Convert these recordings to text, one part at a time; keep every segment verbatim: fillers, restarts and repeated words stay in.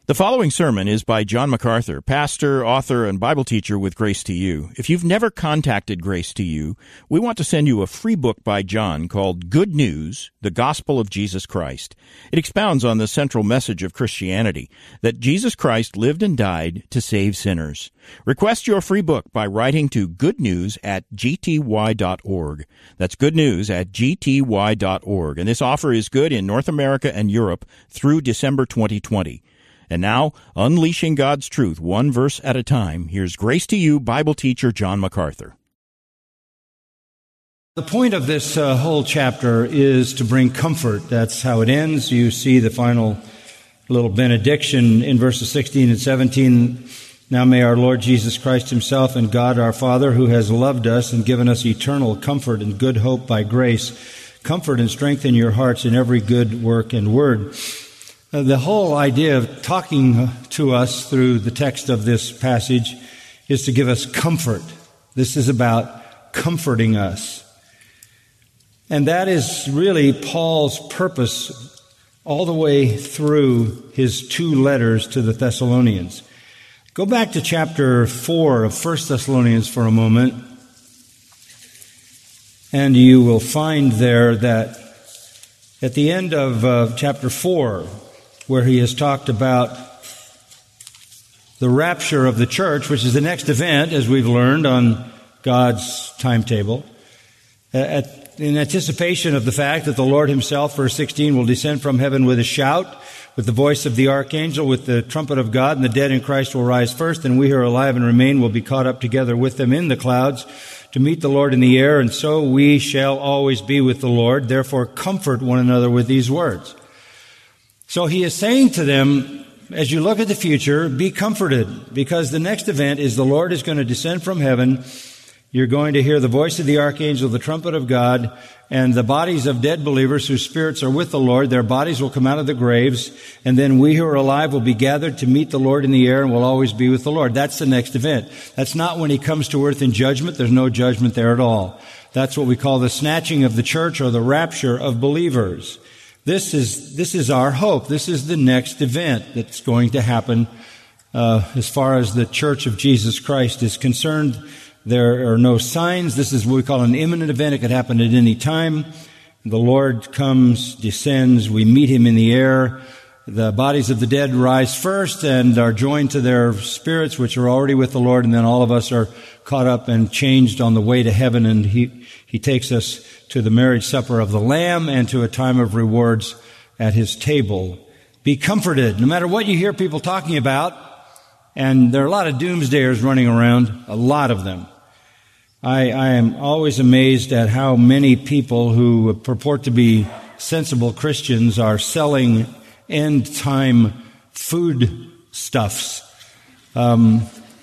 The following sermon is by John MacArthur, pastor, author, and Bible teacher with Grace to You. If you've never contacted Grace to You, we want to send you a free book by John called Good News, the Gospel of Jesus Christ. It expounds on the central message of Christianity, that Jesus Christ lived and died to save sinners. Request your free book by writing to goodnews at g t y dot org. That's goodnews at g t y dot org. And this offer is good in North America and Europe through December twenty twenty. And now, unleashing God's truth one verse at a time, here's Grace to You Bible teacher John MacArthur. The point of this uh, whole chapter is to bring comfort. That's how it ends. You see the final little benediction in verses sixteen and seventeen. Now may our Lord Jesus Christ himself and God our Father, who has loved us and given us eternal comfort and good hope by grace, comfort and strengthen your hearts in every good work and word. The whole idea of talking to us through the text of this passage is to give us comfort. This is about comforting us. And that is really Paul's purpose all the way through his two letters to the Thessalonians. Go back to chapter four of First Thessalonians for a moment, and you will find there that at the end of uh, chapter four, where he has talked about the rapture of the church, which is the next event, as we've learned, on God's timetable, at, in anticipation of the fact that the Lord himself, verse sixteen, will descend from heaven with a shout, with the voice of the archangel, with the trumpet of God, and the dead in Christ will rise first, and we who are alive and remain will be caught up together with them in the clouds to meet the Lord in the air, and so we shall always be with the Lord. Therefore, comfort one another with these words. So he is saying to them, as you look at the future, be comforted, because the next event is the Lord is going to descend from heaven. You're going to hear the voice of the archangel, the trumpet of God, and the bodies of dead believers whose spirits are with the Lord. Their bodies will come out of the graves, and then we who are alive will be gathered to meet the Lord in the air and will always be with the Lord. That's the next event. That's not when he comes to earth in judgment. There's no judgment there at all. That's what we call the snatching of the church or the rapture of believers. This is this is our hope. This is the next event that's going to happen uh, as far as the Church of Jesus Christ is concerned. There are no signs. This is what we call an imminent event. It could happen at any time. The Lord comes, descends. We meet him in the air. The bodies of the dead rise first and are joined to their spirits, which are already with the Lord. And then all of us are caught up and changed on the way to heaven. And he, he takes us to the marriage supper of the Lamb and to a time of rewards at his table. Be comforted, no matter what you hear people talking about. And there are a lot of doomsdayers running around, a lot of them. I, I am always amazed at how many people who purport to be sensible Christians are selling end-time food stuffs um,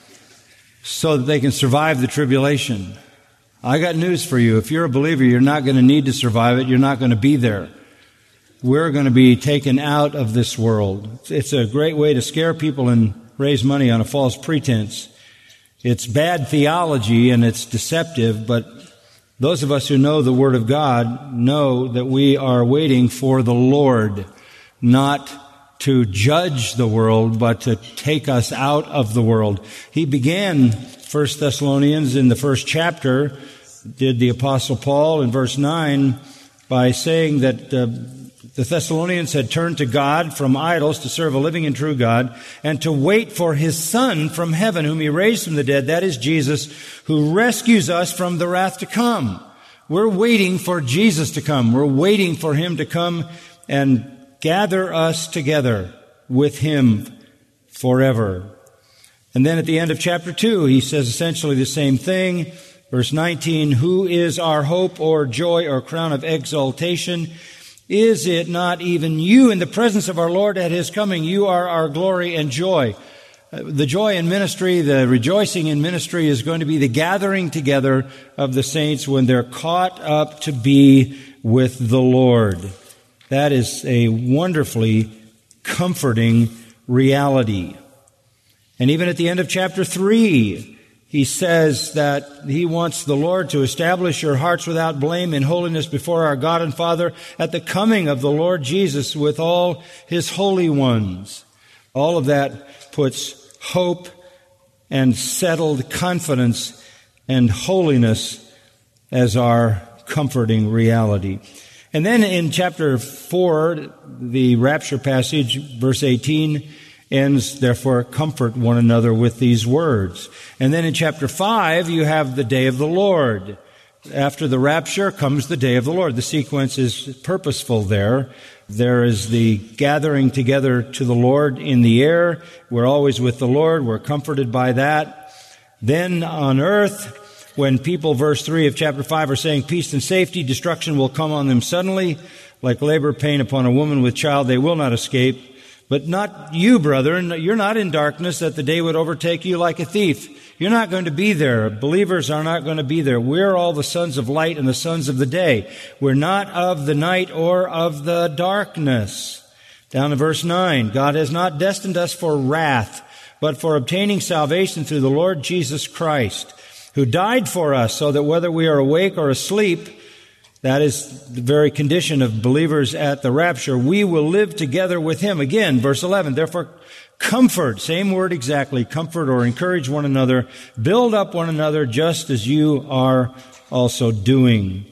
so that they can survive the tribulation. I got news for you. If you're a believer, you're not going to need to survive it. You're not going to be there. We're going to be taken out of this world. It's a great way to scare people and raise money on a false pretense. It's bad theology and it's deceptive, but those of us who know the Word of God know that we are waiting for the Lord, not to judge the world, but to take us out of the world. He began First Thessalonians in the first chapter, did the Apostle Paul in verse nine, by saying that uh, the Thessalonians had turned to God from idols to serve a living and true God and to wait for his Son from heaven, whom he raised from the dead. That is Jesus, who rescues us from the wrath to come. We're waiting for Jesus to come. We're waiting for him to come and gather us together with him forever. And then at the end of chapter two, he says essentially the same thing. Verse nineteen, who is our hope or joy or crown of exaltation? Is it not even you in the presence of our Lord at his coming? You are our glory and joy. The joy in ministry, the rejoicing in ministry is going to be the gathering together of the saints when they're caught up to be with the Lord. That is a wonderfully comforting reality. And even at the end of chapter three, he says that he wants the Lord to establish your hearts without blame in holiness before our God and Father at the coming of the Lord Jesus with all his holy ones. All of that puts hope and settled confidence and holiness as our comforting reality. And then in chapter four, the rapture passage, verse eighteen, ends, therefore, comfort one another with these words. And then in chapter five, you have the day of the Lord. After the rapture comes the day of the Lord. The sequence is purposeful there. There is the gathering together to the Lord in the air. We're always with the Lord. We're comforted by that. Then on earth, when people, verse three of chapter five, are saying peace and safety, destruction will come on them suddenly, like labor pain upon a woman with child. They will not escape. But not you, brethren. You're not in darkness that the day would overtake you like a thief. You're not going to be there. Believers are not going to be there. We're all the sons of light and the sons of the day. We're not of the night or of the darkness. Down to verse nine. God has not destined us for wrath, but for obtaining salvation through the Lord Jesus Christ, who died for us, so that whether we are awake or asleep, that is the very condition of believers at the rapture, we will live together with Him. Again, verse eleven, therefore comfort, same word exactly, comfort or encourage one another, build up one another just as you are also doing.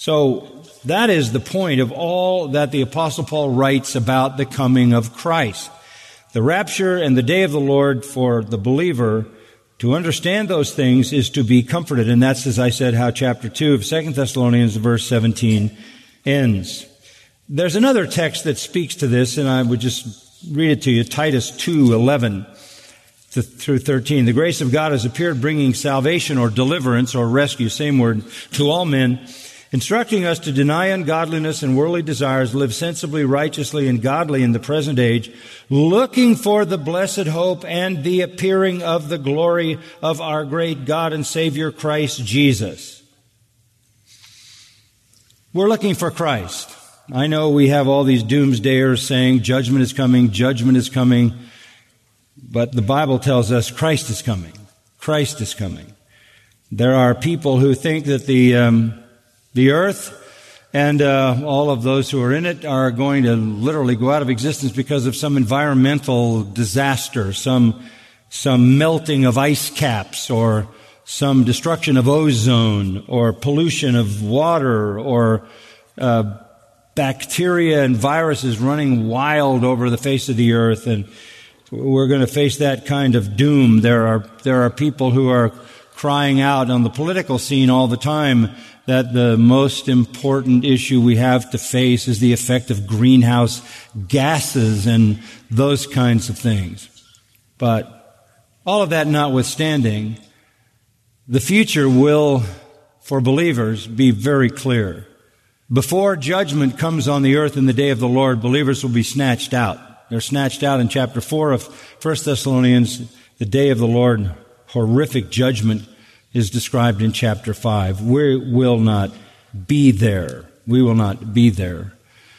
So that is the point of all that the Apostle Paul writes about the coming of Christ. The rapture and the day of the Lord for the believer, to understand those things is to be comforted. And that's, as I said, how chapter two of Second Thessalonians, verse seventeen, ends. There's another text that speaks to this, and I would just read it to you. Titus two eleven through thirteen. The grace of God has appeared, bringing salvation or deliverance or rescue, same word, to all men, instructing us to deny ungodliness and worldly desires, live sensibly, righteously, and godly in the present age, looking for the blessed hope and the appearing of the glory of our great God and Savior Christ Jesus. We're looking for Christ. I know we have all these doomsdayers saying judgment is coming, judgment is coming, but the Bible tells us Christ is coming. Christ is coming. There are people who think that the um, The earth and uh, all of those who are in it are going to literally go out of existence because of some environmental disaster, some some melting of ice caps, or some destruction of ozone, or pollution of water, or uh, bacteria and viruses running wild over the face of the earth. And we're going to face that kind of doom. There are there are people who are crying out on the political scene all the time that the most important issue we have to face is the effect of greenhouse gases and those kinds of things. But all of that notwithstanding, the future will, for believers, be very clear. Before judgment comes on the earth in the day of the Lord, believers will be snatched out. They're snatched out in chapter four of First Thessalonians. The day of the Lord, horrific judgment, is described in chapter five. We will not be there. We will not be there.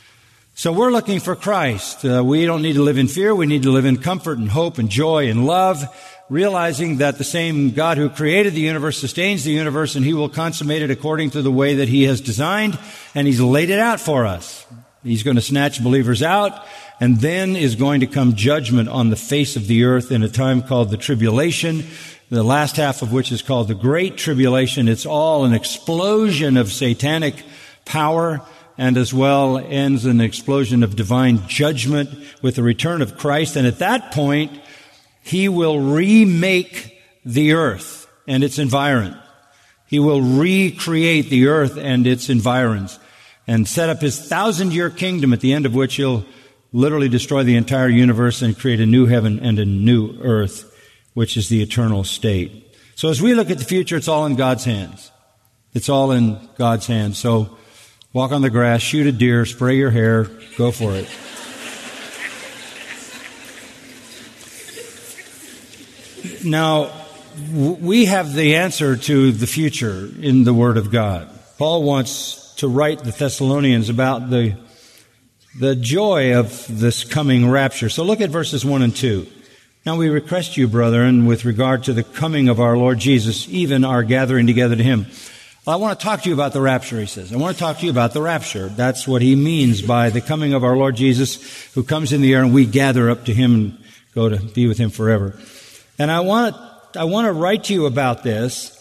So we're looking for Christ. Uh, we don't need to live in fear. We need to live in comfort and hope and joy and love, realizing that the same God who created the universe sustains the universe, and He will consummate it according to the way that He has designed, and He's laid it out for us. He's going to snatch believers out, and then is going to come judgment on the face of the earth in a time called the tribulation, the last half of which is called the Great Tribulation. It's all an explosion of satanic power, and as well ends an explosion of divine judgment with the return of Christ. And at that point, He will remake the earth and its environs. He will recreate the earth and its environs and set up His thousand-year kingdom, at the end of which He'll literally destroy the entire universe and create a new heaven and a new earth, which is the eternal state. So as we look at the future, it's all in God's hands. It's all in God's hands. So walk on the grass, shoot a deer, spray your hair, go for it. Now, we have the answer to the future in the Word of God. Paul wants to write the Thessalonians about the, the joy of this coming rapture. So look at verses one and two. Now we request you, brethren, with regard to the coming of our Lord Jesus, even our gathering together to Him. I want to talk to you about the rapture, he says. I want to talk to you about the rapture. That's what he means by the coming of our Lord Jesus, who comes in the air and we gather up to Him and go to be with him forever. And I want I want to write to you about this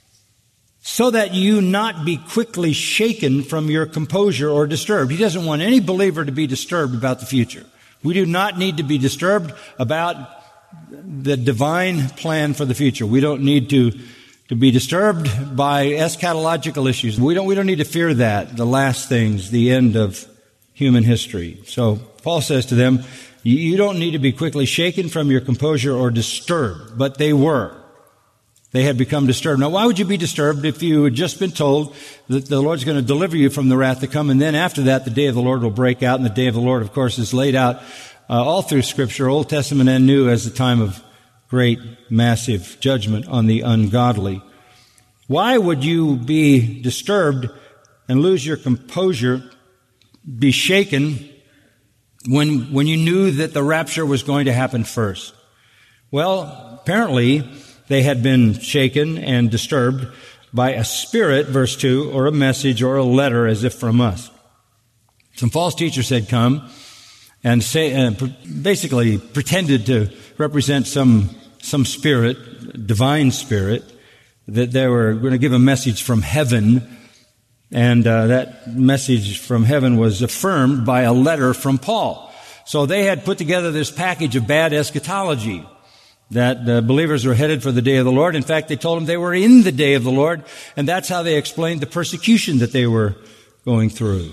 so that you not be quickly shaken from your composure or disturbed. He doesn't want any believer to be disturbed about the future. We do not need to be disturbed about the divine plan for the future. We don't need to, to be disturbed by eschatological issues. We don't, we don't need to fear that, the last things, the end of human history. So Paul says to them, you don't need to be quickly shaken from your composure or disturbed, but they were. They had become disturbed. Now, why would you be disturbed if you had just been told that the Lord's going to deliver you from the wrath to come, and then after that, the day of the Lord will break out, and the day of the Lord, of course, is laid out uh, all through Scripture, Old Testament and New, as the time of great, massive judgment on the ungodly. Why would you be disturbed and lose your composure, be shaken, when, when you knew that the rapture was going to happen first? Well, apparently, they had been shaken and disturbed by a spirit, verse two, or a message or a letter as if from us. Some false teachers had come and say, uh, basically pretended to represent some, some spirit, divine spirit, that they were going to give a message from heaven. And uh, that message from heaven was affirmed by a letter from Paul. So they had put together this package of bad eschatology, that the believers were headed for the day of the Lord. In fact, they told them they were in the day of the Lord, and that's how they explained the persecution that they were going through.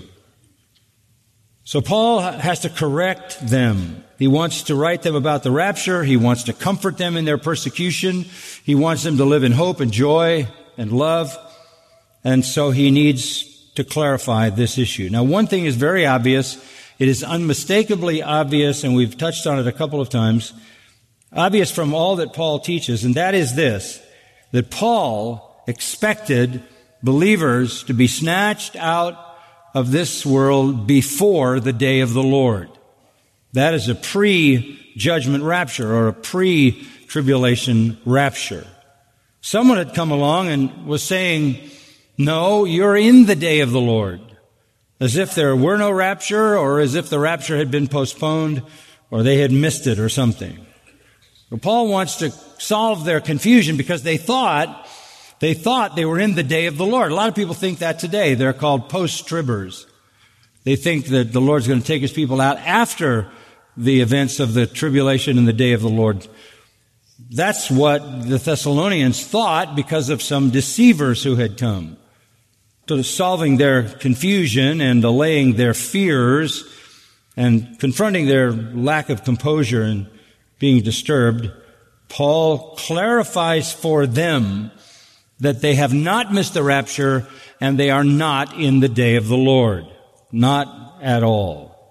So Paul has to correct them. He wants to write them about the rapture. He wants to comfort them in their persecution. He wants them to live in hope and joy and love. And so he needs to clarify this issue. Now, one thing is very obvious. It is unmistakably obvious, and we've touched on it a couple of times, obvious from all that Paul teaches, and that is this, that Paul expected believers to be snatched out of this world before the day of the Lord. That is a pre-judgment rapture or a pre-tribulation rapture. Someone had come along and was saying, no, you're in the day of the Lord, as if there were no rapture or as if the rapture had been postponed or they had missed it or something. Well, Paul wants to solve their confusion because they thought, they thought they were in the day of the Lord. A lot of people think that today. They're called post-tribbers. They think that the Lord's going to take his people out after the events of the tribulation and the day of the Lord. That's what the Thessalonians thought because of some deceivers who had come. So solving their confusion and allaying their fears and confronting their lack of composure and being disturbed, Paul clarifies for them that they have not missed the rapture and they are not in the day of the Lord. Not at all.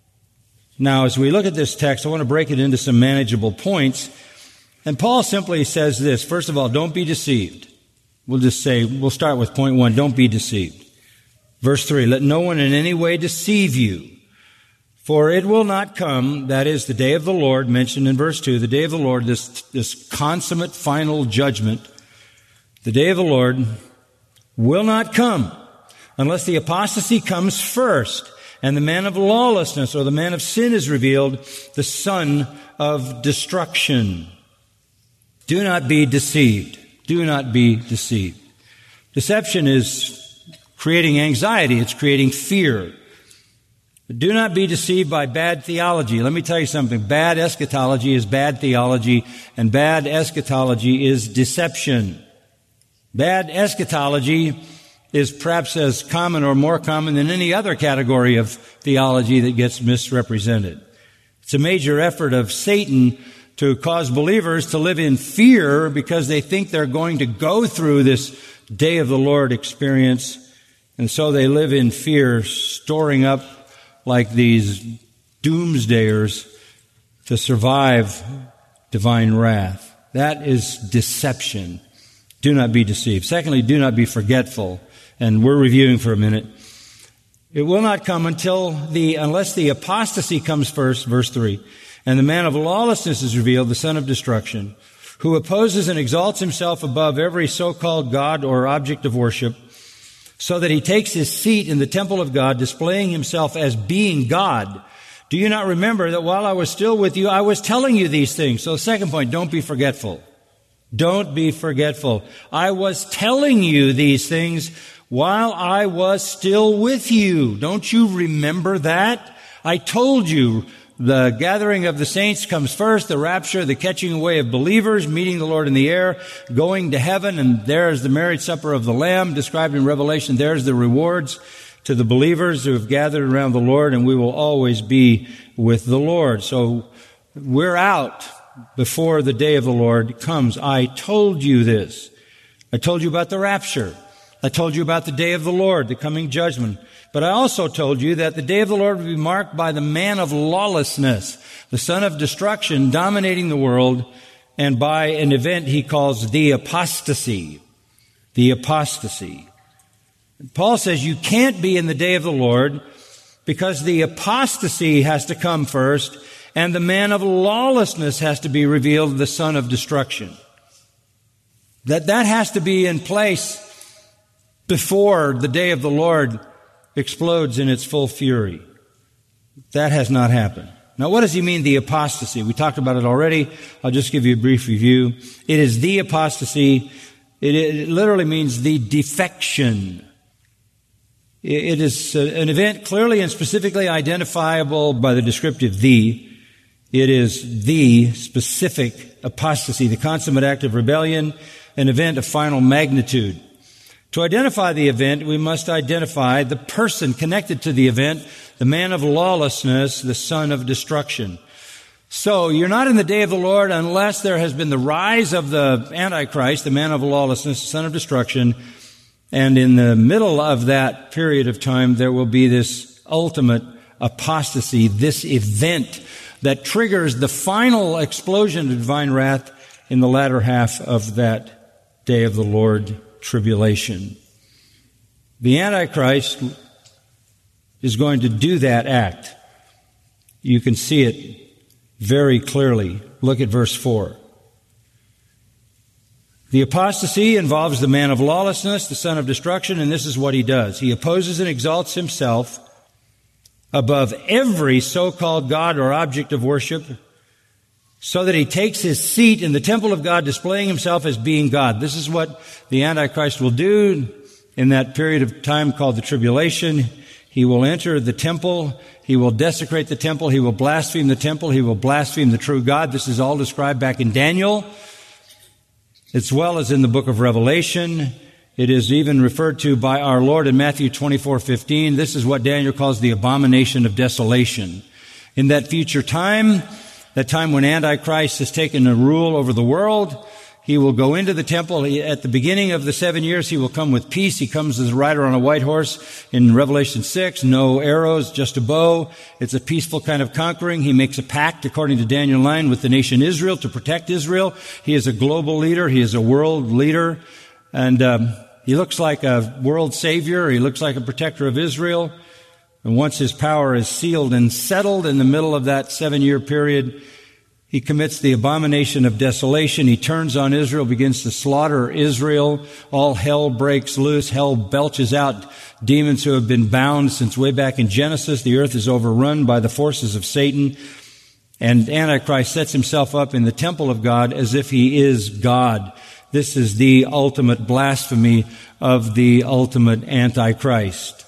Now, as we look at this text, I want to break it into some manageable points. And Paul simply says this. First of all, don't be deceived. We'll just say, we'll start with point one, don't be deceived. Verse three, let no one in any way deceive you. For it will not come, that is the day of the Lord, mentioned in verse two, the day of the Lord, this, this consummate final judgment, the day of the Lord will not come unless the apostasy comes first and the man of lawlessness or the man of sin is revealed, the son of destruction. Do not be deceived. Do not be deceived. Deception is creating anxiety. It's creating fear. Do not be deceived by bad theology. Let me tell you something. Bad eschatology is bad theology, and bad eschatology is deception. Bad eschatology is perhaps as common or more common than any other category of theology that gets misrepresented. It's a major effort of Satan to cause believers to live in fear because they think they're going to go through this day of the Lord experience, and so they live in fear, storing up like these doomsdayers to survive divine wrath. That is deception. Do not be deceived. Secondly, do not be forgetful. And we're reviewing for a minute. It will not come until the, unless the apostasy comes first, verse three, and the man of lawlessness is revealed, the son of destruction, who opposes and exalts himself above every so-called God or object of worship, so that he takes his seat in the temple of God, displaying himself as being God. Do you not remember that while I was still with you, I was telling you these things? So second point, don't be forgetful. Don't be forgetful. I was telling you these things while I was still with you. Don't you remember that? I told you the gathering of the saints comes first, the rapture, the catching away of believers, meeting the Lord in the air, going to heaven, and there's the marriage supper of the Lamb described in Revelation. There's the rewards to the believers who have gathered around the Lord, and we will always be with the Lord. So we're out before the day of the Lord comes. I told you this. I told you about the rapture. I told you about the day of the Lord, the coming judgment. But I also told you that the day of the Lord would be marked by the man of lawlessness, the son of destruction, dominating the world, and by an event he calls the apostasy. The apostasy. Paul says you can't be in the day of the Lord because the apostasy has to come first, and the man of lawlessness has to be revealed, the son of destruction. That that has to be in place before the day of the Lord explodes in its full fury. That has not happened. Now, what does he mean, the apostasy? We talked about it already. I'll just give you a brief review. It is the apostasy. It, it literally means the defection. It is an event clearly and specifically identifiable by the descriptive the. It is the specific apostasy, the consummate act of rebellion, an event of final magnitude. To identify the event, we must identify the person connected to the event, the man of lawlessness, the son of destruction. So you're not in the day of the Lord unless there has been the rise of the Antichrist, the man of lawlessness, the son of destruction. And in the middle of that period of time, there will be this ultimate apostasy, this event that triggers the final explosion of divine wrath in the latter half of that day of the Lord tribulation. The Antichrist is going to do that act. You can see it very clearly. Look at verse four. The apostasy involves the man of lawlessness, the son of destruction, and this is what he does. He opposes and exalts himself above every so-called God or object of worship, so that he takes his seat in the temple of God, displaying himself as being God. This is what the Antichrist will do in that period of time called the tribulation. He will enter the temple. He will desecrate the temple. He will blaspheme the temple. He will blaspheme the true God. This is all described back in Daniel, as well as in the book of Revelation. It is even referred to by our Lord in Matthew twenty-four fifteen. This is what Daniel calls the abomination of desolation. In that future time, that time when Antichrist has taken a rule over the world, he will go into the temple. He, at the beginning of the seven years, he will come with peace. He comes as a rider on a white horse in Revelation six. No arrows, just a bow. It's a peaceful kind of conquering. He makes a pact, according to Daniel nine, with the nation Israel to protect Israel. He is a global leader. He is a world leader. And um, he looks like a world savior. He looks like a protector of Israel. And once his power is sealed and settled in the middle of that seven-year period, he commits the abomination of desolation. He turns on Israel, begins to slaughter Israel. All hell breaks loose. Hell belches out demons who have been bound since way back in Genesis. The earth is overrun by the forces of Satan. And Antichrist sets himself up in the temple of God as if he is God. This is the ultimate blasphemy of the ultimate Antichrist.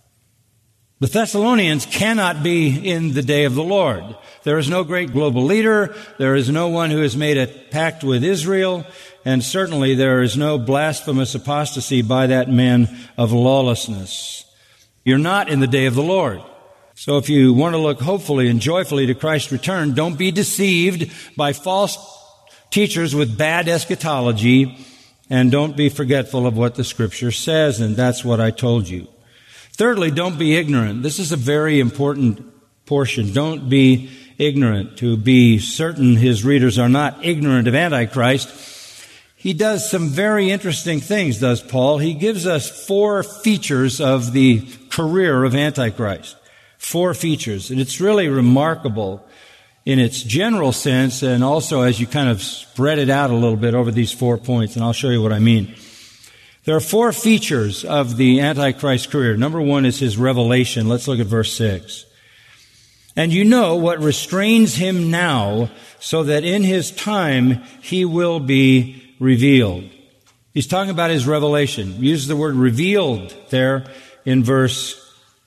The Thessalonians cannot be in the day of the Lord. There is no great global leader. There is no one who has made a pact with Israel. And certainly there is no blasphemous apostasy by that man of lawlessness. You're not in the day of the Lord. So if you want to look hopefully and joyfully to Christ's return, don't be deceived by false teachers with bad eschatology, and don't be forgetful of what the Scripture says, and that's what I told you. Thirdly, don't be ignorant. This is a very important portion. Don't be ignorant. To be certain his readers are not ignorant of Antichrist. He does some very interesting things, does Paul. He gives us four features of the career of Antichrist. Four features. And it's really remarkable in its general sense, and also as you kind of spread it out a little bit over these four points, and I'll show you what I mean. There are four features of the Antichrist career. Number one is his revelation. Let's look at verse six. And you know what restrains him now, so that in his time he will be revealed. He's talking about his revelation. He uses the word revealed there in verse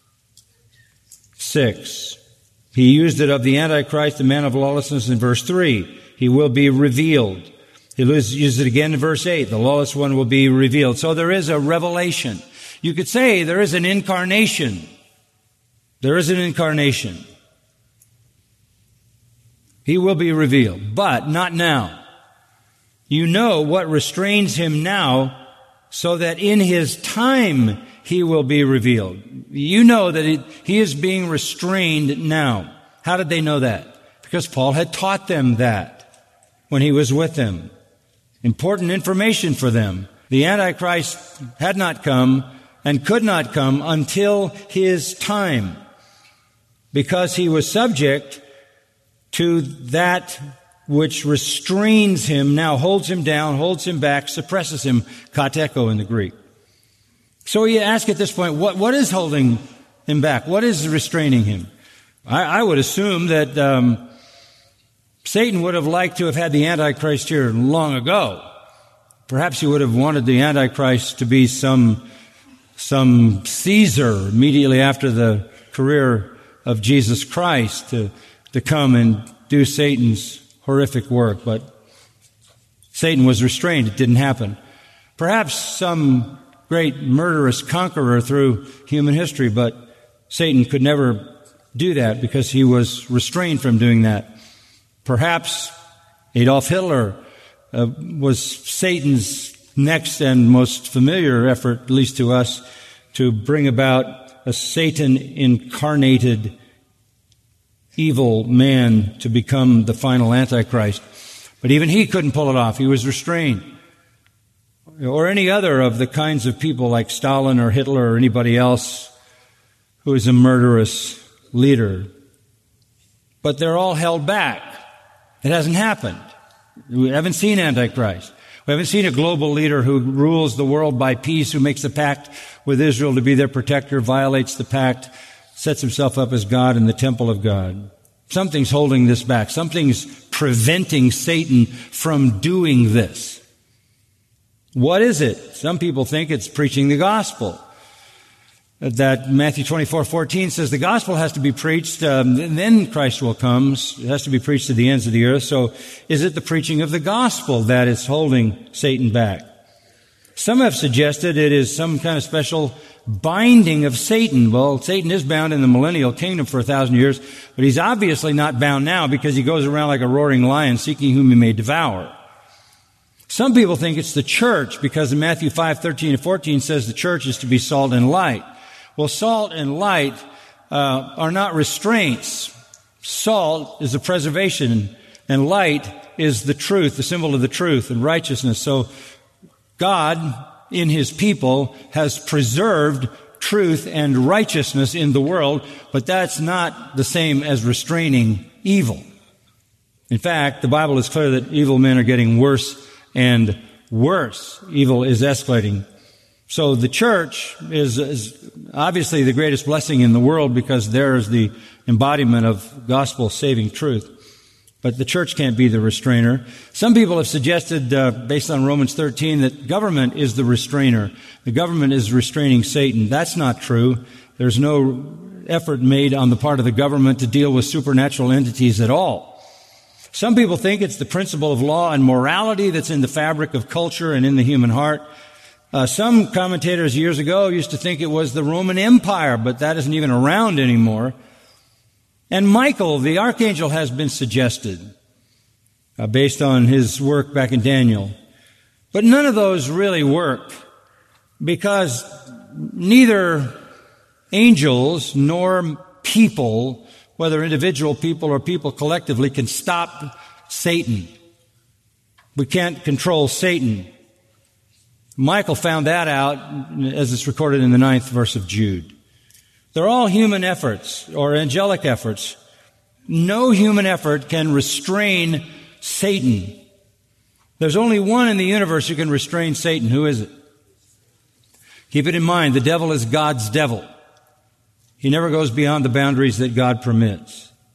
six. He used it of the Antichrist, the man of lawlessness, in verse three. He will be revealed. He uses it again in verse eight. The lawless one will be revealed. So there is a revelation. You could say there is an incarnation. There is an incarnation. He will be revealed, but not now. You know what restrains him now, so that in his time he will be revealed. You know that it, he is being restrained now. How did they know that? Because Paul had taught them that when he was with them. Important information for them. The Antichrist had not come and could not come until his time, because he was subject to that which restrains him now, holds him down, holds him back, suppresses him, kateko in the Greek. So you ask at this point, what, what is holding him back? What is restraining him? I, I would assume that um, Satan would have liked to have had the Antichrist here long ago. Perhaps he would have wanted the Antichrist to be some, some Caesar immediately after the career of Jesus Christ, to to come and do Satan's horrific work, but Satan was restrained. It didn't happen. Perhaps some great murderous conqueror through human history, but Satan could never do that because he was restrained from doing that. Perhaps Adolf Hitler uh, was Satan's next and most familiar effort, at least to us, to bring about a Satan-incarnated evil man to become the final Antichrist. But even he couldn't pull it off. He was restrained. Or any other of the kinds of people like Stalin or Hitler or anybody else who is a murderous leader. But they're all held back. It hasn't happened. We haven't seen Antichrist. We haven't seen a global leader who rules the world by peace, who makes a pact with Israel to be their protector, violates the pact, sets himself up as God in the temple of God. Something's holding this back. Something's preventing Satan from doing this. What is it? Some people think it's preaching the gospel. That Matthew twenty-four fourteen says the gospel has to be preached, um, and then Christ will come. It has to be preached to the ends of the earth. So is it the preaching of the gospel that is holding Satan back? Some have suggested it is some kind of special binding of Satan. Well, Satan is bound in the millennial kingdom for a thousand years, but he's obviously not bound now because he goes around like a roaring lion seeking whom he may devour. Some people think it's the church because in Matthew five thirteen and fourteen says the church is to be salt and light. Well, salt and light uh, are not restraints. Salt is a preservation, and light is the truth, the symbol of the truth and righteousness. So God, in His people, has preserved truth and righteousness in the world, but that's not the same as restraining evil. In fact, the Bible is clear that evil men are getting worse and worse. Evil is escalating. So the church is, is obviously the greatest blessing in the world because there is the embodiment of gospel-saving truth. But the church can't be the restrainer. Some people have suggested, uh, based on Romans thirteen, that government is the restrainer. The government is restraining Satan. That's not true. There's no effort made on the part of the government to deal with supernatural entities at all. Some people think it's the principle of law and morality that's in the fabric of culture and in the human heart. Uh, some commentators years ago used to think it was the Roman Empire, but that isn't even around anymore. And Michael, the archangel, has been suggested uh, based on his work back in Daniel. But none of those really work because neither angels nor people, whether individual people or people collectively, can stop Satan. We can't control Satan. Michael found that out as it's recorded in the ninth verse of Jude. They're all human efforts or angelic efforts. No human effort can restrain Satan. There's only one in the universe who can restrain Satan. Who is it? Keep it in mind, the devil is God's devil. He never goes beyond the boundaries that God permits.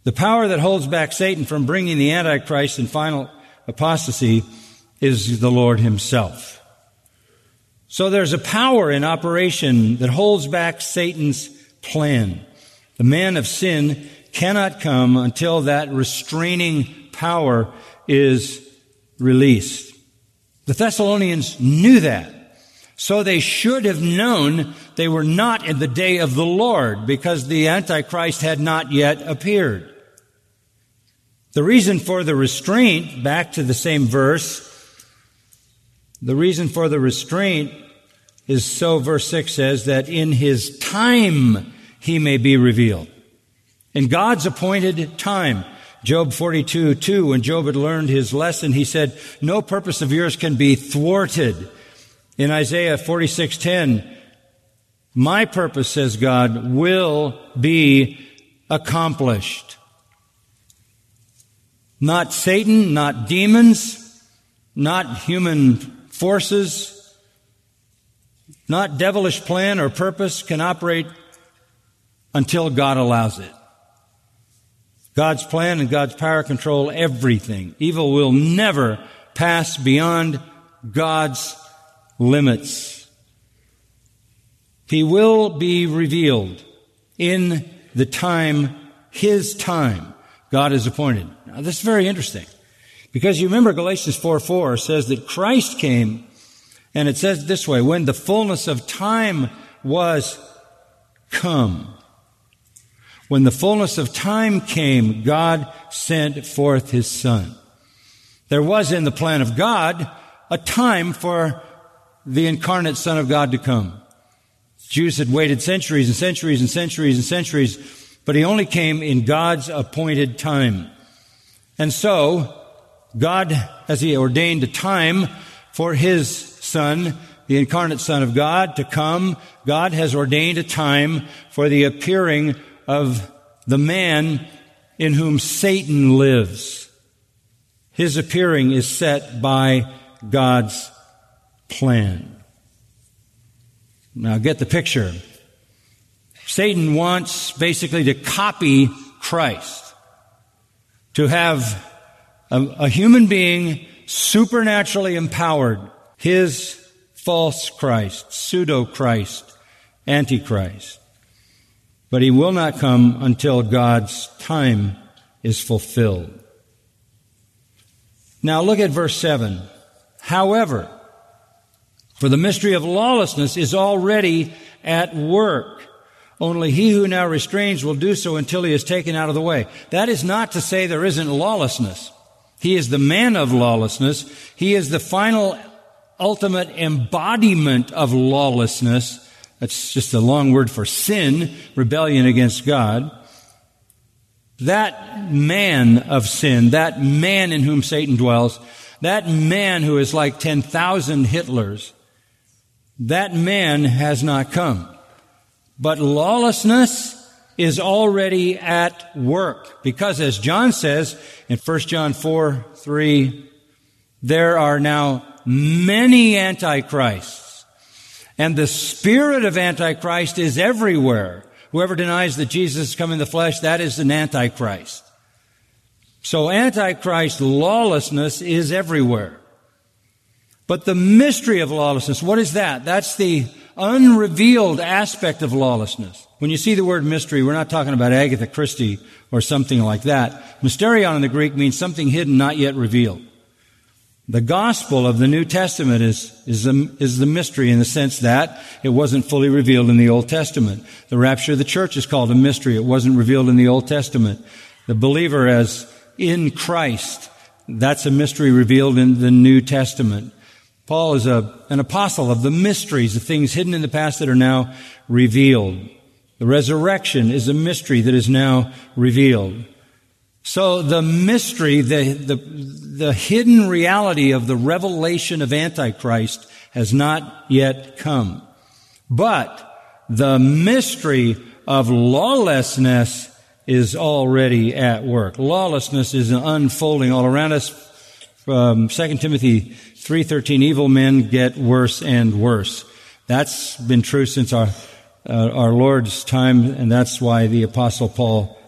The power that holds back Satan from bringing the Antichrist and final apostasy is the Lord himself. So there's a power in operation that holds back Satan's plan. The man of sin cannot come until that restraining power is released. The Thessalonians knew that. So they should have known they were not in the day of the Lord because the Antichrist had not yet appeared. The reason for the restraint, back to the same verse, the reason for the restraint is so, verse six says, that in his time he may be revealed. In God's appointed time. Job forty-two two, when Job had learned his lesson, he said, no purpose of yours can be thwarted. In Isaiah forty-six ten, my purpose, says God, will be accomplished. Not Satan, not demons, not human forces, not devilish plan or purpose can operate until God allows it. God's plan and God's power control everything. Evil will never pass beyond God's limits. He will be revealed in the time, His time, God has appointed. Now, this is very interesting. Because you remember Galatians four four says that Christ came, and it says this way, when the fullness of time was come. When the fullness of time came, God sent forth His Son. There was in the plan of God a time for the incarnate Son of God to come. Jews had waited centuries and centuries and centuries and centuries, but He only came in God's appointed time. And so, God, as He ordained a time for His Son, the incarnate Son of God, to come, God has ordained a time for the appearing of the man in whom Satan lives. His appearing is set by God's plan. Now get the picture. Satan wants basically to copy Christ, to have a, a human being supernaturally empowered, his false Christ, pseudo-Christ, Antichrist. But he will not come until God's time is fulfilled. Now look at verse seven. However, for the mystery of lawlessness is already at work. Only he who now restrains will do so until he is taken out of the way. That is not to say there isn't lawlessness. He is the man of lawlessness. He is the final, ultimate embodiment of lawlessness. That's just a long word for sin, rebellion against God. That man of sin, that man in whom Satan dwells, that man who is like ten thousand Hitlers, that man has not come. But lawlessness is already at work. Because as John says in First John four three, there are now many antichrists. And the spirit of Antichrist is everywhere. Whoever denies that Jesus has come in the flesh, that is an Antichrist. So Antichrist lawlessness is everywhere. But the mystery of lawlessness, what is that? That's the unrevealed aspect of lawlessness. When you see the word mystery, we're not talking about Agatha Christie or something like that. Mysterion in the Greek means something hidden, not yet revealed. The gospel of the New Testament is, is, the, is the mystery in the sense that it wasn't fully revealed in the Old Testament. The rapture of the church is called a mystery. It wasn't revealed in the Old Testament. The believer as in Christ, that's a mystery revealed in the New Testament. Paul is a, an apostle of the mysteries, the things hidden in the past that are now revealed. The resurrection is a mystery that is now revealed. So the mystery, the, the, the hidden reality of the revelation of Antichrist has not yet come. But the mystery of lawlessness is already at work. Lawlessness is unfolding all around us. From Second Timothy three thirteen, evil men get worse and worse. That's been true since our, uh, our Lord's time, and that's why the Apostle Paul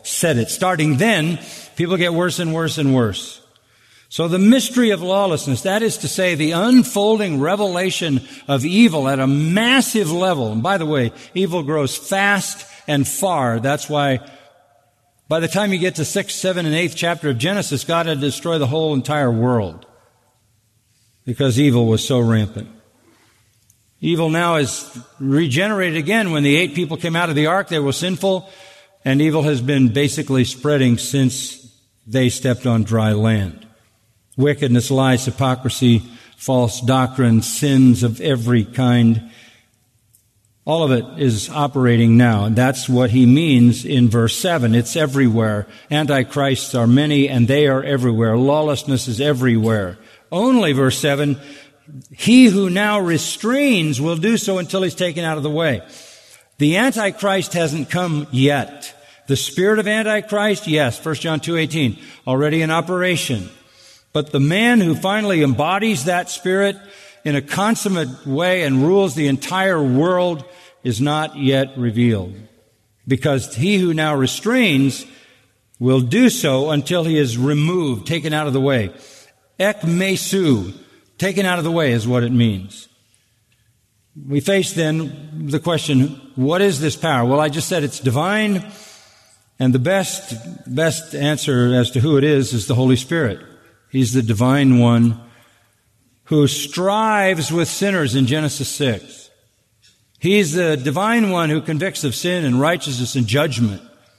said it. Starting then, people get worse and worse and worse. So the mystery of lawlessness, that is to say, the unfolding revelation of evil at a massive level. And by the way, evil grows fast and far. That's why by the time you get to sixth, seventh, and eighth chapter of Genesis, God had to destroy the whole entire world because evil was so rampant. Evil now is regenerated again. When the eight people came out of the ark, they were sinful, and evil has been basically spreading since they stepped on dry land. Wickedness, lies, hypocrisy, false doctrine, sins of every kind. All of it is operating now. And that's what he means in verse seven. It's everywhere. Antichrists are many and they are everywhere. Lawlessness is everywhere. Only, verse seven, he who now restrains will do so until he's taken out of the way. The Antichrist hasn't come yet. The spirit of Antichrist, yes, First John two eighteen, already in operation. But the man who finally embodies that spirit in a consummate way and rules the entire world is not yet revealed. Because he who now restrains will do so until he is removed, taken out of the way. Ek mesu, taken out of the way is what it means. We face then the question, what is this power? Well, I just said it's divine, and the best, best answer as to who it is is the Holy Spirit. He's the divine one who strives with sinners in Genesis six. He's the divine one who convicts of sin and righteousness and judgment.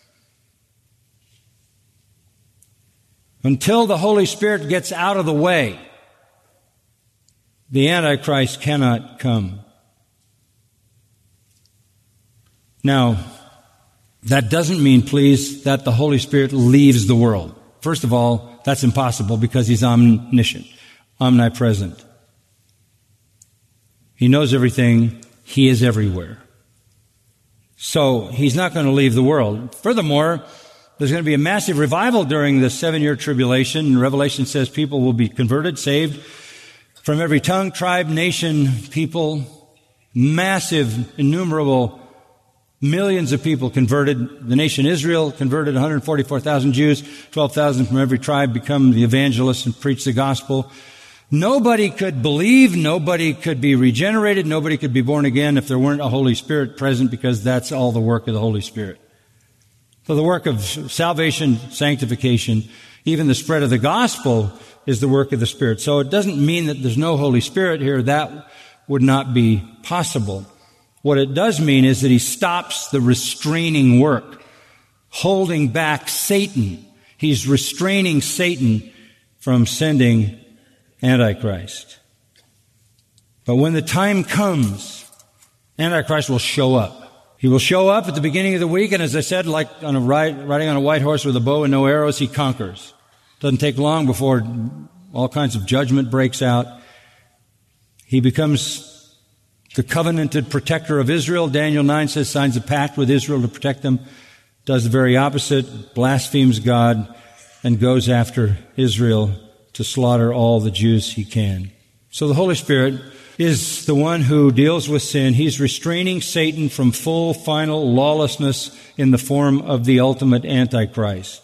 Until the Holy Spirit gets out of the way, the Antichrist cannot come. Now, that doesn't mean, please, that the Holy Spirit leaves the world. First of all, that's impossible because he's omniscient, omnipresent. He knows everything. He is everywhere. So he's not going to leave the world. Furthermore, there's going to be a massive revival during the seven-year tribulation. Revelation says people will be converted, saved from every tongue, tribe, nation, people. Massive, innumerable millions of people converted. The nation Israel converted one hundred forty-four thousand Jews, twelve thousand from every tribe become the evangelists and preach the gospel. Nobody could believe, nobody could be regenerated, nobody could be born again if there weren't a Holy Spirit present, because that's all the work of the Holy Spirit. So the work of salvation, sanctification, even the spread of the gospel is the work of the Spirit. So it doesn't mean that there's no Holy Spirit here. That would not be possible. What it does mean is that he stops the restraining work, holding back Satan. He's restraining Satan from sending Antichrist. But when the time comes, Antichrist will show up. He will show up at the beginning of the week, and as I said, like on a ride, riding on a white horse with a bow and no arrows, he conquers. Doesn't take long before all kinds of judgment breaks out. He becomes the covenanted protector of Israel. Daniel nine says signs a pact with Israel to protect them. Does the very opposite, blasphemes God, and goes after Israel to slaughter all the Jews he can. So the Holy Spirit is the one who deals with sin. He's restraining Satan from full, final lawlessness in the form of the ultimate Antichrist.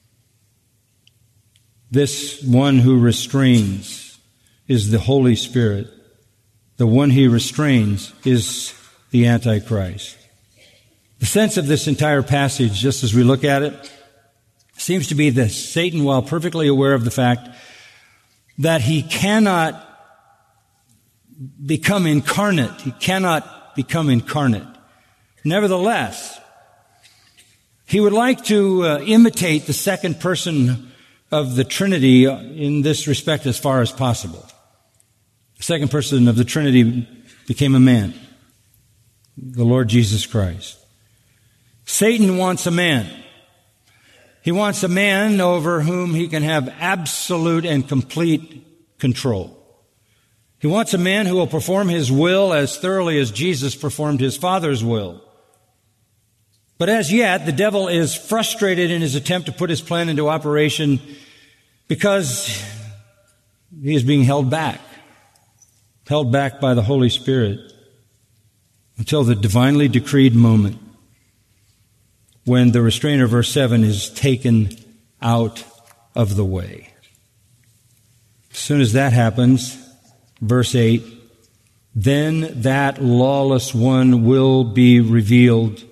This one who restrains is the Holy Spirit. The one he restrains is the Antichrist. The sense of this entire passage, just as we look at it, seems to be that Satan, while perfectly aware of the fact that he cannot become incarnate, he cannot become incarnate. Nevertheless, he would like to uh, imitate the second person of the Trinity in this respect as far as possible. The second person of the Trinity became a man, the Lord Jesus Christ. Satan wants a man. He wants a man over whom he can have absolute and complete control. He wants a man who will perform his will as thoroughly as Jesus performed his Father's will. But as yet, the devil is frustrated in his attempt to put his plan into operation because he is being held back, held back by the Holy Spirit until the divinely decreed moment. when the restrainer, verse seven, is taken out of the way. As soon as that happens, verse eight, then that lawless one will be revealed.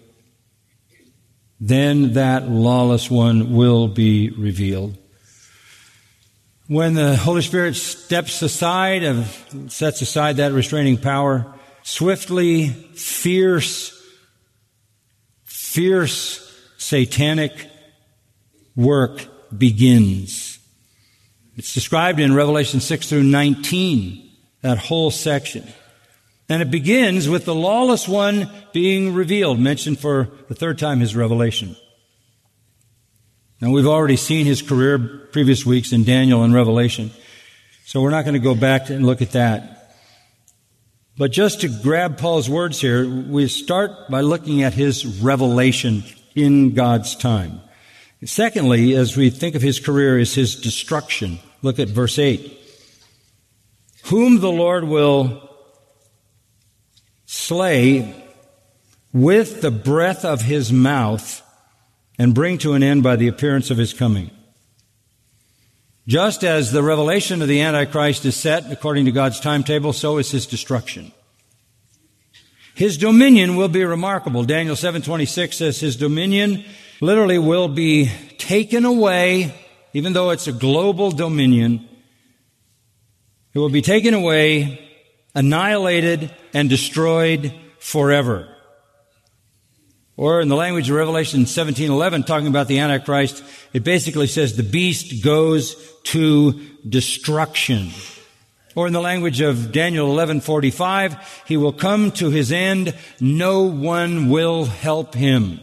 Then that lawless one will be revealed. When the Holy Spirit steps aside, of, sets aside that restraining power, swiftly, fierce, fierce satanic work begins. It's described in Revelation six through nineteen, that whole section. And it begins with the lawless one being revealed, mentioned for the third time, his revelation. Now, we've already seen his career previous weeks in Daniel and Revelation, so we're not going to go back and look at that. But just to grab Paul's words here, we start by looking at his revelation in God's time. Secondly, as we think of his career, is his destruction. Look at verse eight. Whom the Lord will slay with the breath of his mouth and bring to an end by the appearance of his coming. Just as the revelation of the Antichrist is set according to God's timetable, so is his destruction. His dominion will be remarkable. Daniel seven twenty-six says his dominion literally will be taken away, even though it's a global dominion. It will be taken away, annihilated, and destroyed forever. Or in the language of Revelation seventeen eleven, talking about the Antichrist, it basically says the beast goes to destruction. Or in the language of Daniel eleven forty-five, he will come to his end, no one will help him.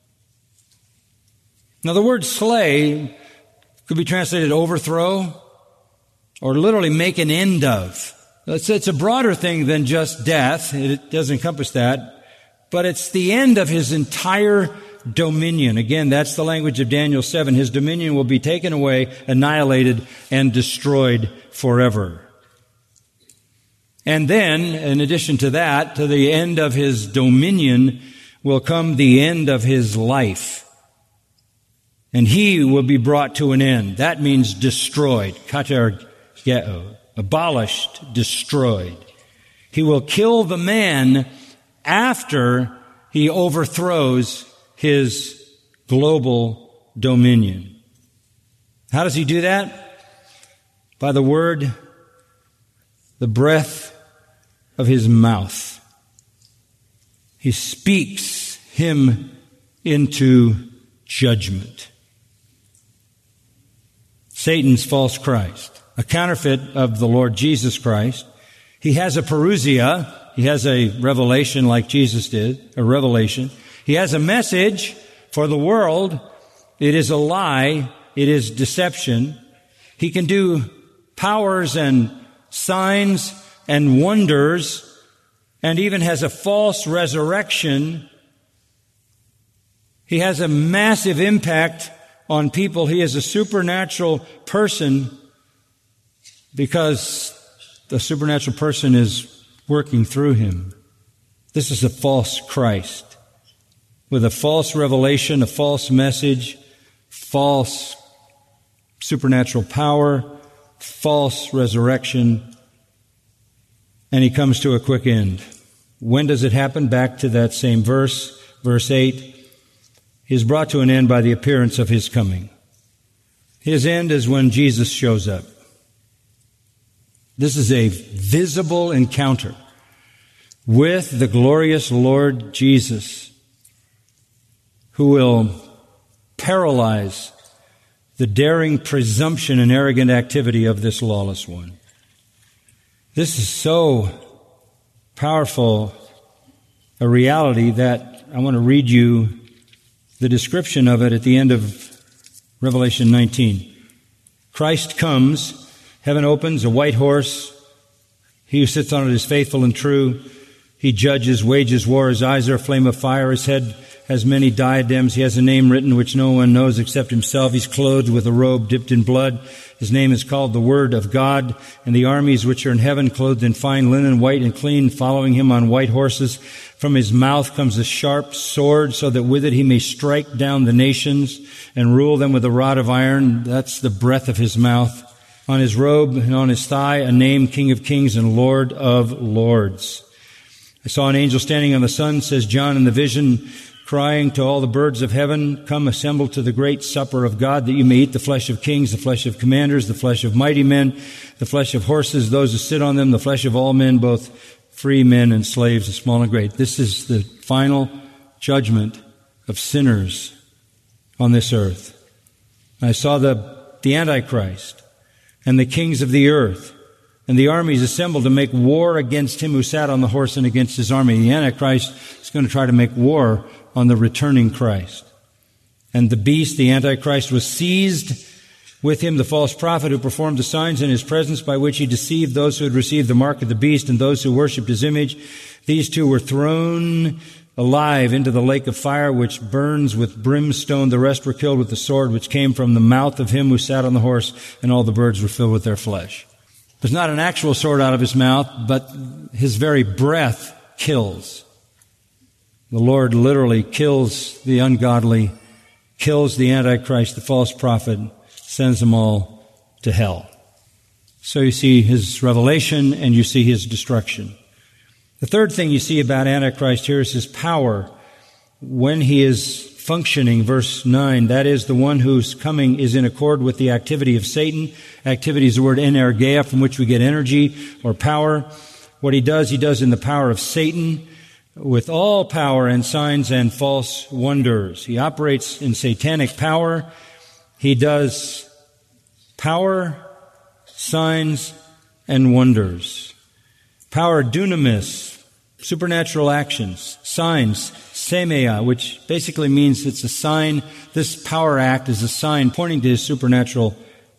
Now the word slay could be translated overthrow, or literally make an end of. It's, it's a broader thing than just death. It does encompass that. But it's the end of his entire dominion. Again, that's the language of Daniel seven. His dominion will be taken away, annihilated, and destroyed forever. And then, in addition to that, to the end of his dominion will come the end of his life. And he will be brought to an end. That means destroyed. Katergeo. Abolished, destroyed. He will kill the man after he overthrows his global dominion. How does he do that? By the word, the breath of his mouth. He speaks him into judgment. Satan's false Christ, a counterfeit of the Lord Jesus Christ. He has a parousia. He has a revelation like Jesus did, a revelation. He has a message for the world. It is a lie. It is deception. He can do powers and signs and wonders, and even has a false resurrection. He has a massive impact on people. He is a supernatural person because the supernatural person is working through him. This is a false Christ with a false revelation, a false message, false supernatural power, false resurrection, and he comes to a quick end. When does it happen? Back to that same verse, verse eight. He is brought to an end by the appearance of his coming. His end is when Jesus shows up. This is a visible encounter with the glorious Lord Jesus, who will paralyze the daring presumption and arrogant activity of this lawless one. This is so powerful a reality that I want to read you the description of it at the end of Revelation nineteen. Christ comes. Heaven opens, a white horse. He who sits on it is faithful and true. He judges, wages war. His eyes are a flame of fire. His head has many diadems. He has a name written which no one knows except himself. He's clothed with a robe dipped in blood. His name is called the Word of God. And the armies which are in heaven, clothed in fine linen, white and clean, following him on white horses. From his mouth comes a sharp sword, so that with it he may strike down the nations and rule them with a rod of iron. That's the breath of his mouth. On his robe and on his thigh, a name, King of Kings and Lord of Lords. I saw an angel standing on the sun, says John in the vision, crying to all the birds of heaven, come assemble to the great supper of God, that you may eat the flesh of kings, the flesh of commanders, the flesh of mighty men, the flesh of horses, those who sit on them, the flesh of all men, both free men and slaves, small and great. This is the final judgment of sinners on this earth. I saw the, the Antichrist and the kings of the earth and the armies assembled to make war against him who sat on the horse and against his army. The Antichrist is going to try to make war on the returning Christ. And the beast, the Antichrist, was seized, with him the false prophet who performed the signs in his presence by which he deceived those who had received the mark of the beast and those who worshipped his image. These two were thrown alive into the lake of fire which burns with brimstone. The rest were killed with the sword which came from the mouth of him who sat on the horse, and all the birds were filled with their flesh. There's not an actual sword out of his mouth, but his very breath kills. The Lord literally kills the ungodly, kills the Antichrist, the false prophet, sends them all to hell. So you see his revelation and you see his destruction. The third thing you see about Antichrist here is his power when he is functioning. Verse nine, that is, the one whose coming is in accord with the activity of Satan. Activity is the word energeia, from which we get energy or power. What he does, he does in the power of Satan, with all power and signs and false wonders. He operates in satanic power. He does power, signs, and wonders. Power, dunamis, supernatural actions. Signs, semia, which basically means it's a sign. This power act is a sign pointing to his supernatural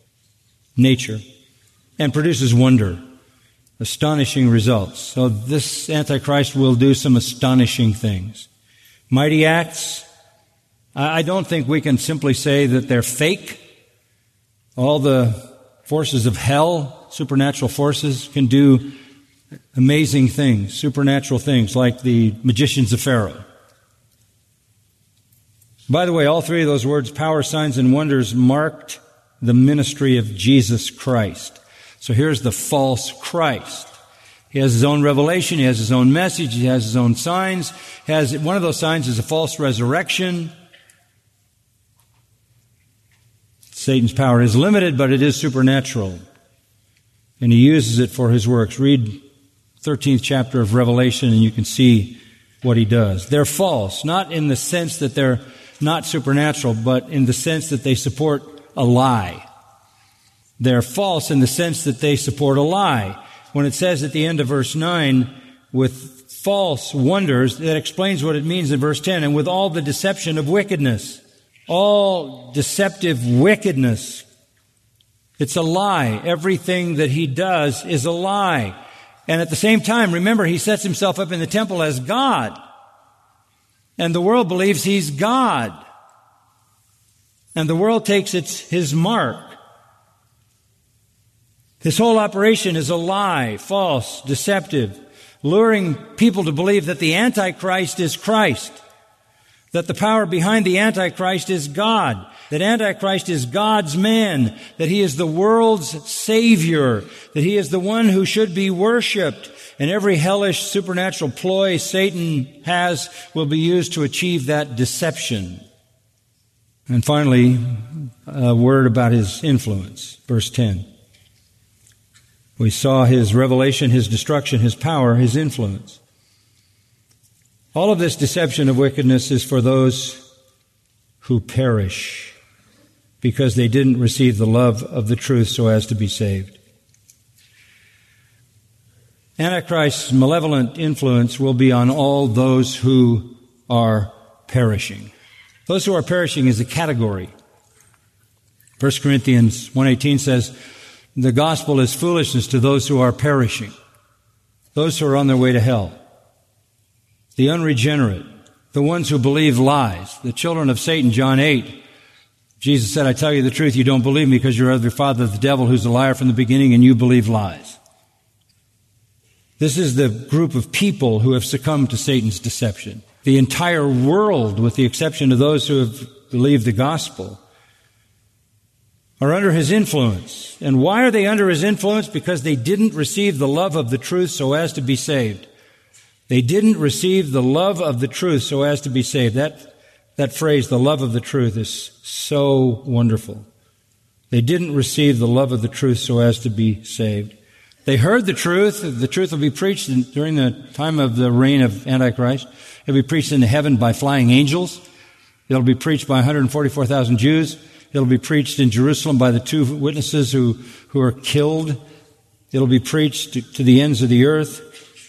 nature, and produces wonder. Astonishing results. So this Antichrist will do some astonishing things. Mighty acts. I don't think we can simply say that they're fake. All the forces of hell, supernatural forces, can do amazing things, supernatural things, like the magicians of Pharaoh. By the way, all three of those words, power, signs, and wonders, marked the ministry of Jesus Christ. So here's the false Christ. He has his own revelation. He has his own message. He has his own signs. He has, one of those signs is a false resurrection. Satan's power is limited, but it is supernatural. And he uses it for his works. Read thirteenth chapter of Revelation and you can see what he does. They're false, not in the sense that they're not supernatural, but in the sense that they support a lie. They're false in the sense that they support a lie. When it says at the end of verse nine, with false wonders, that explains what it means in verse ten, and with all the deception of wickedness. All deceptive wickedness. It's a lie. Everything that he does is a lie. And at the same time, remember, he sets himself up in the temple as God. And the world believes he's God. And the world takes its, his mark. This whole operation is a lie, false, deceptive, luring people to believe that the Antichrist is Christ, that the power behind the Antichrist is God, that Antichrist is God's man, that he is the world's Savior, that he is the one who should be worshipped, and every hellish supernatural ploy Satan has will be used to achieve that deception. And finally, a word about his influence, verse ten. We saw his revelation, his destruction, his power, his influence. All of this deception of wickedness is for those who perish because they didn't receive the love of the truth so as to be saved. Antichrist's malevolent influence will be on all those who are perishing. Those who are perishing is a category. First Corinthians one eighteen says, the gospel is foolishness to those who are perishing, those who are on their way to hell, the unregenerate, the ones who believe lies, the children of Satan, John eight. Jesus said, I tell you the truth, you don't believe me because you're of your father, the devil, who's a liar from the beginning, and you believe lies. This is the group of people who have succumbed to Satan's deception. The entire world, with the exception of those who have believed the gospel, are under his influence. And why are they under his influence? Because they didn't receive the love of the truth so as to be saved. They didn't receive the love of the truth so as to be saved. That, that phrase, the love of the truth, is so wonderful. They didn't receive the love of the truth so as to be saved. They heard the truth. The truth will be preached in, during the time of the reign of Antichrist. It'll be preached into heaven by flying angels. It'll be preached by one hundred forty-four thousand Jews. It'll be preached in Jerusalem by the two witnesses who, who are killed. It'll be preached to, to the ends of the earth.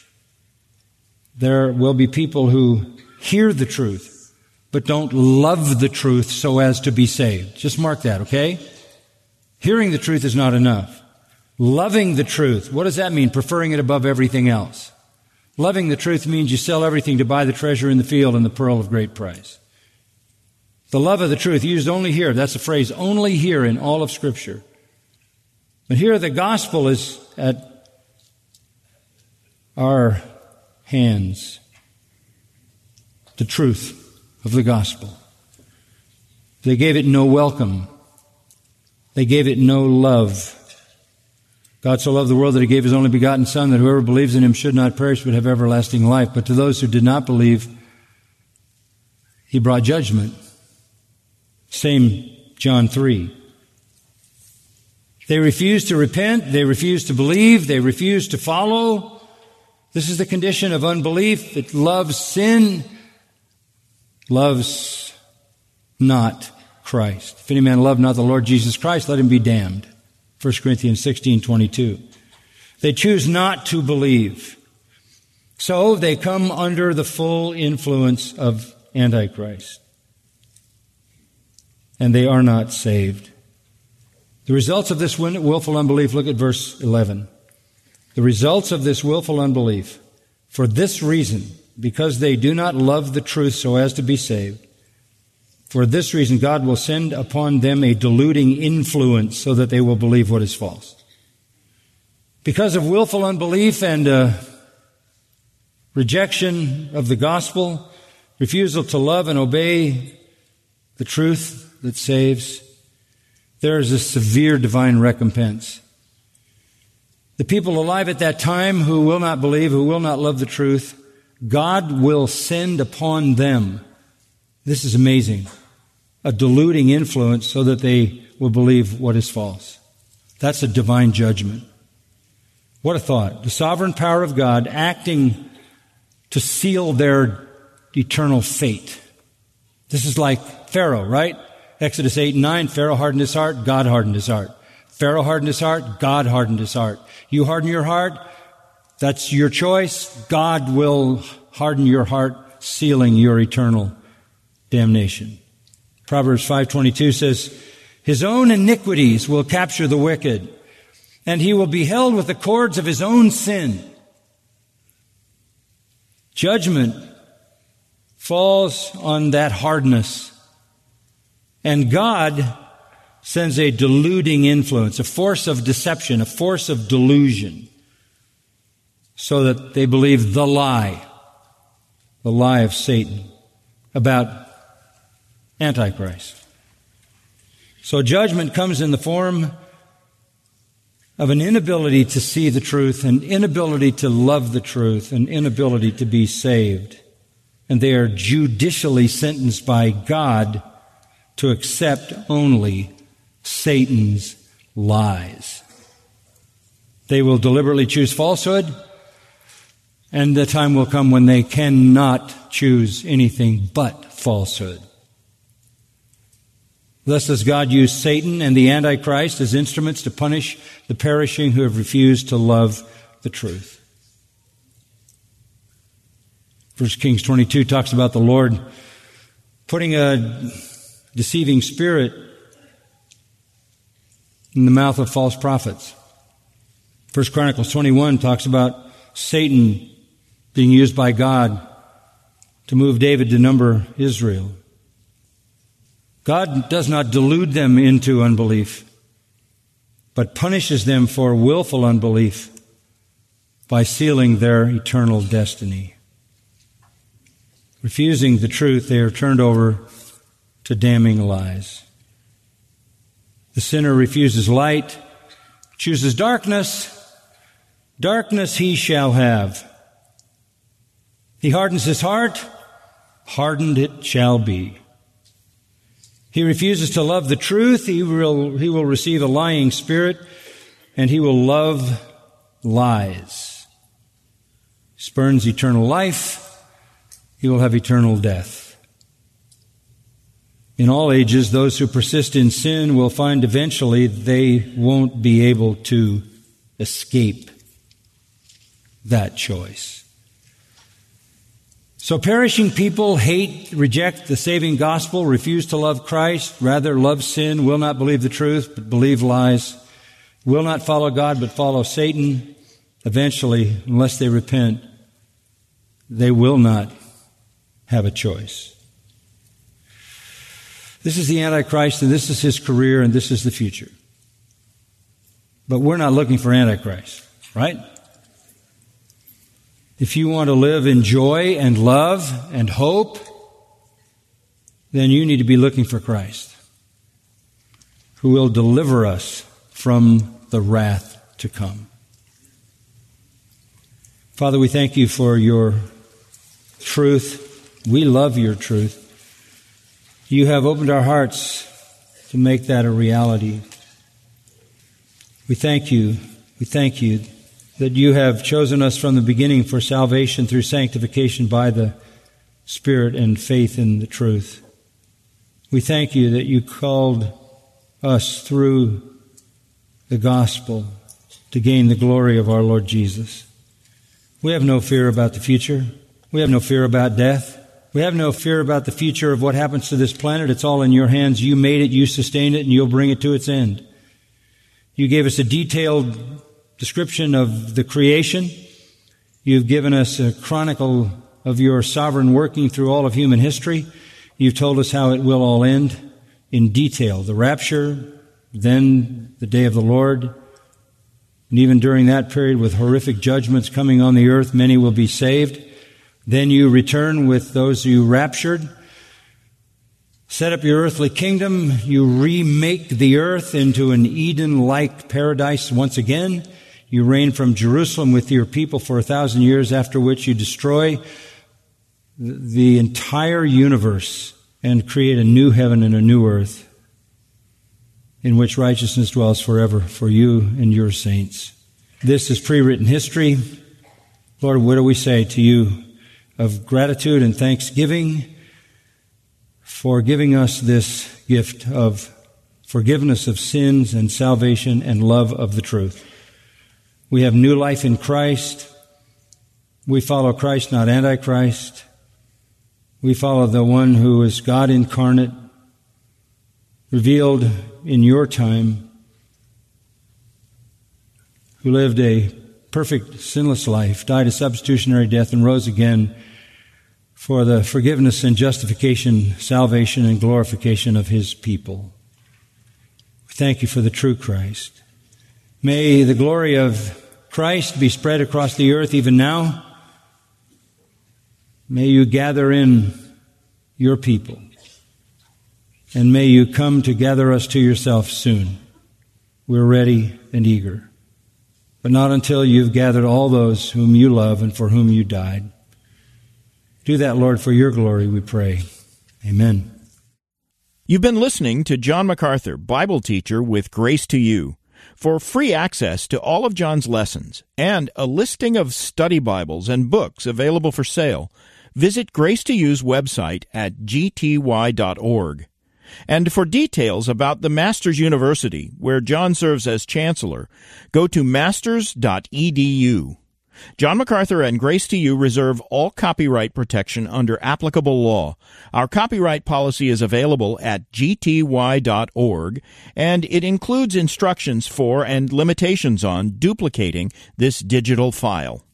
There will be people who hear the truth, but don't love the truth so as to be saved. Just mark that, okay? Hearing the truth is not enough. Loving the truth, what does that mean? Preferring it above everything else. Loving the truth means you sell everything to buy the treasure in the field and the pearl of great price. The love of the truth, used only here. That's a phrase only here in all of Scripture. But here the gospel is at our hands. The truth of the gospel. They gave it no welcome. They gave it no love. God so loved the world that he gave his only begotten Son, that whoever believes in him should not perish but have everlasting life. But to those who did not believe, he brought judgment. Same John three. They refused to repent. They refused to believe. They refused to follow. This is the condition of unbelief. It loves sin, loves not Christ. If any man love not the Lord Jesus Christ, let him be damned. First Corinthians sixteen twenty-two. They choose not to believe. So they come under the full influence of Antichrist. And they are not saved. The results of this willful unbelief, look at verse eleven. The results of this willful unbelief, for this reason, because they do not love the truth so as to be saved, for this reason God will send upon them a deluding influence so that they will believe what is false. Because of willful unbelief and uh, rejection of the gospel, refusal to love and obey the truth that saves, there is a severe divine recompense. The people alive at that time who will not believe, who will not love the truth, God will send upon them, this is amazing, a deluding influence so that they will believe what is false. That's a divine judgment. What a thought. The sovereign power of God acting to seal their eternal fate. This is like Pharaoh, right? Exodus eight and nine, Pharaoh hardened his heart, God hardened his heart. Pharaoh hardened his heart, God hardened his heart. You harden your heart, that's your choice. God will harden your heart, sealing your eternal damnation. Proverbs five twenty-two says, his own iniquities will capture the wicked, and he will be held with the cords of his own sin. Judgment falls on that hardness. And God sends a deluding influence, a force of deception, a force of delusion, so that they believe the lie, the lie of Satan about Antichrist. So judgment comes in the form of an inability to see the truth, an inability to love the truth, an inability to be saved. And they are judicially sentenced by God to accept only Satan's lies. They will deliberately choose falsehood, and the time will come when they cannot choose anything but falsehood. Thus does God use Satan and the Antichrist as instruments to punish the perishing who have refused to love the truth. First Kings twenty-two talks about the Lord putting a deceiving spirit in the mouth of false prophets. First Chronicles twenty-one talks about Satan being used by God to move David to number Israel. God does not delude them into unbelief, but punishes them for willful unbelief by sealing their eternal destiny. Refusing the truth, they are turned over to damning lies. The sinner refuses light, chooses darkness. Darkness he shall have. He hardens his heart, hardened it shall be. He refuses to love the truth, he will, he will receive a lying spirit, and he will love lies. Spurns eternal life, he will have eternal death. In all ages, those who persist in sin will find eventually they won't be able to escape that choice. So perishing people hate, reject the saving gospel, refuse to love Christ, rather love sin, will not believe the truth, but believe lies, will not follow God, but follow Satan. Eventually, unless they repent, they will not have a choice. This is the Antichrist, and this is his career, and this is the future. But we're not looking for Antichrist, right? If you want to live in joy and love and hope, then you need to be looking for Christ, who will deliver us from the wrath to come. Father, we thank you for your truth. We love your truth. You have opened our hearts to make that a reality. We thank you. We thank you that you have chosen us from the beginning for salvation through sanctification by the Spirit and faith in the truth. We thank you that you called us through the gospel to gain the glory of our Lord Jesus. We have no fear about the future. We have no fear about death. We have no fear about the future of what happens to this planet. It's all in your hands. You made it, you sustained it, and you'll bring it to its end. You gave us a detailed description of the creation. You've given us a chronicle of your sovereign working through all of human history. You've told us how it will all end in detail. The rapture, then the day of the Lord. And even during that period, with horrific judgments coming on the earth, many will be saved. Then you return with those you raptured. Set up your earthly kingdom. You remake the earth into an Eden-like paradise once again. You reign from Jerusalem with your people for a thousand years, after which you destroy the entire universe and create a new heaven and a new earth in which righteousness dwells forever for you and your saints. This is pre-written history. Lord, what do we say to you of gratitude and thanksgiving for giving us this gift of forgiveness of sins and salvation and love of the truth? We have new life in Christ. We follow Christ, not Antichrist. We follow the one who is God incarnate, revealed in your time, who lived a perfect, sinless life, died a substitutionary death, and rose again for the forgiveness and justification, salvation, and glorification of his people. We thank you for the true Christ. May the glory of Christ be spread across the earth even now. May you gather in your people. And may you come to gather us to yourself soon. We're ready and eager. But not until you've gathered all those whom you love and for whom you died. Do that, Lord, for your glory, we pray. Amen. You've been listening to John MacArthur, Bible teacher with Grace to You. For free access to all of John's lessons and a listing of study Bibles and books available for sale, visit Grace to You's website at g t y dot org. And for details about the Masters University, where John serves as chancellor, go to masters dot e d u. John MacArthur and Grace to You reserve all copyright protection under applicable law. Our copyright policy is available at g t y dot org, and it includes instructions for and limitations on duplicating this digital file.